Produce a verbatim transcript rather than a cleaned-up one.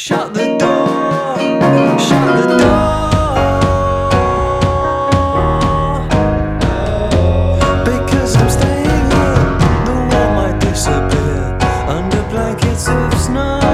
Shut the door, shut the door, because I'm staying here. The world might disappear under blankets of snow.